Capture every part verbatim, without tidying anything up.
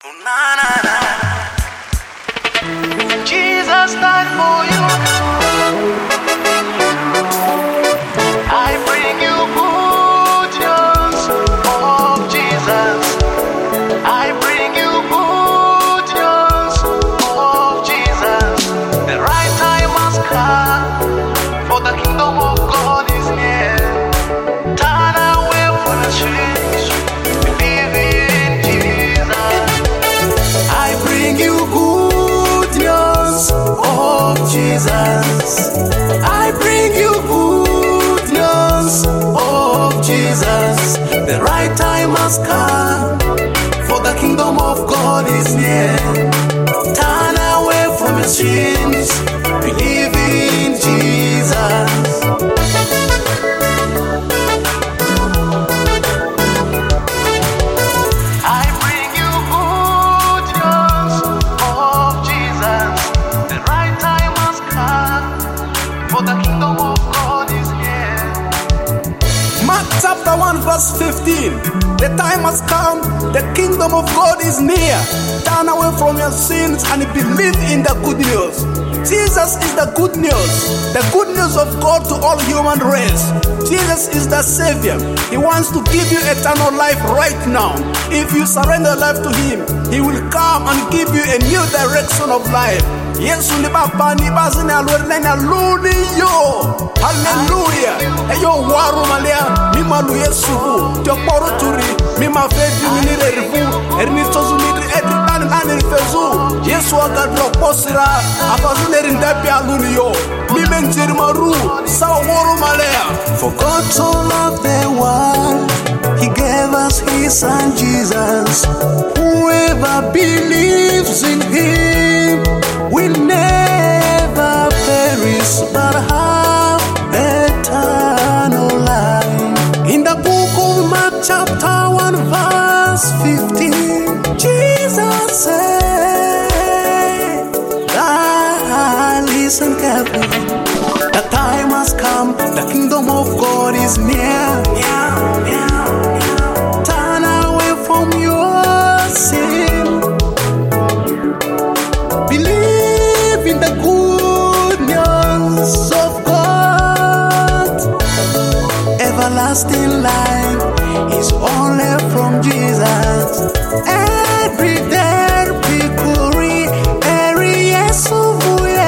Jesus died for you. I bring you good news of Jesus. I bring you good news of Jesus. The right time has come, for the kingdom of God is near. Turn away from the sins, believe in Jesus. I bring you good news of Jesus. I bring you good news of Jesus. The right time has come, for the kingdom of God is near. Turn away from your sins, believe in Jesus. I bring you good news of Jesus. The right time has come, for the kingdom of God is near. Mark chapter one verse fifteen. The time has come, the kingdom of God is near. Turn away from your sins and believe in the good news. Jesus is the good news, the good news of God to all human race. Jesus is the Savior. He wants to give you eternal life right now. If you surrender life to Him, He will come and give you a new direction of life. Yesu ni baba ni bazi ni alwele ni aluni yo. Hallelujah. Eyo waru malia mima lu Yesu bu. Tiokporo turi mima feju minire rifu. Erni tozu nidri edri nani nani rifezu. Yesu agadlo posira. Afazu neri ndepi aluni yo. Mime njiri maru. Sawa waru malia. For God so loved the world, He gave us His Son Jesus. Whoever believes in Him will never perish but have eternal life. In the book of Mark chapter one verse fifteen, Jesus said, ah, listen carefully. The time has come, the kingdom of God is near. Yeah, yeah, yeah. Turn away from your sin. Believe in the good news of God. Everlasting life is only from Jesus. Every day, victory, every yes of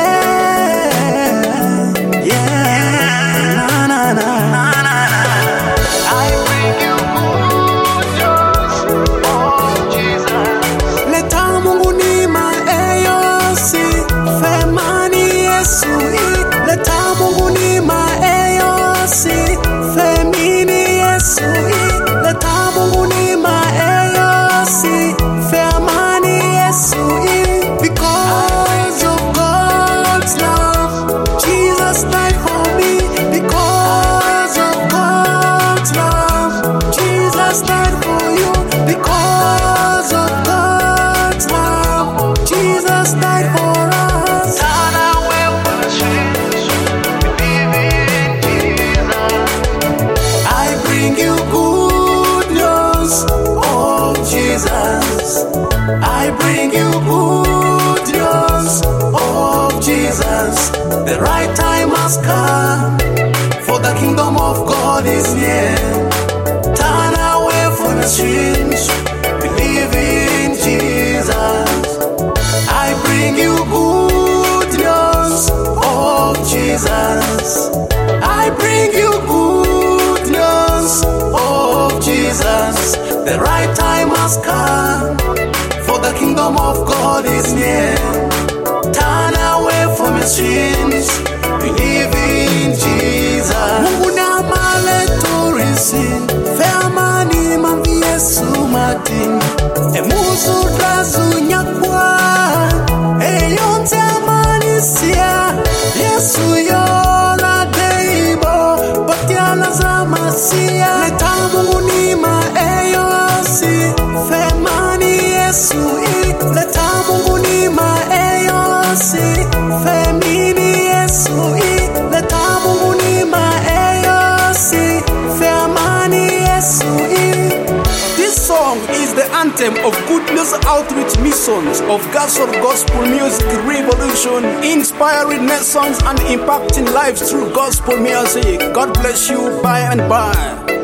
I bring you good news of Jesus. The right time has come, for the kingdom of God is near. Turn away from your sins, believe in Jesus. I bring you good news of Jesus. I bring you good news of Jesus. The right time has come, for the kingdom of God is near. Turn away from your sins, believe in Jesus. Mungu na male turisin, feamani mambi Yesu matin. Emusu drazu nyakwa, eyonte amani siya. Yesu yola deibo, batiana zama siya. Leta Mungu ni maeyo si, feamani Yesu i. Leta Mungu ni maeyo si, femini Yesu i. Leta Mungu ni maeyo si, feamani Yesu i. This song is the anthem of Good News Outreach Missions of Gospel Gospel Music Revolution, inspiring nations and impacting lives through gospel music. God bless you. Bye and bye.